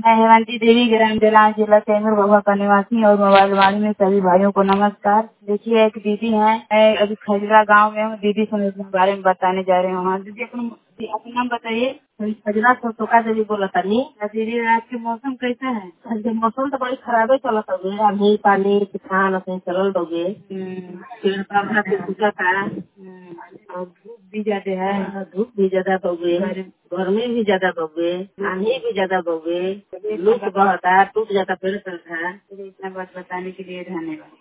मैं हेमंती देवी ग्राम जलान जिला कैमूर बहुआ का निवासी और मोबाइल वाणी में सभी भाइयों को नमस्कार। देखिए एक दीदी हैं, मैं अभी खजरा गांव में हूँ। दीदी से मैं अपने बारे में बताने जा रही हूँ। हाँ दीदी, अपना नाम बताइए। खजरा से टोका देवी बोला था नी। दीदी आज के मौसम कैसा है? आज मौसम तो बड़ी खराब है, चला था अभी पानी किसान अपने चल दोगे पेड़ पौधा से सूखा था और धूप भी ज्यादा है। धूप भी ज्यादा बगे, गर्मी भी ज्यादा बगे, पानी भी ज्यादा बगे, लूट बहुत है, टूट जाता पेड़ पर था। इतना बात बताने के लिए धन्यवाद।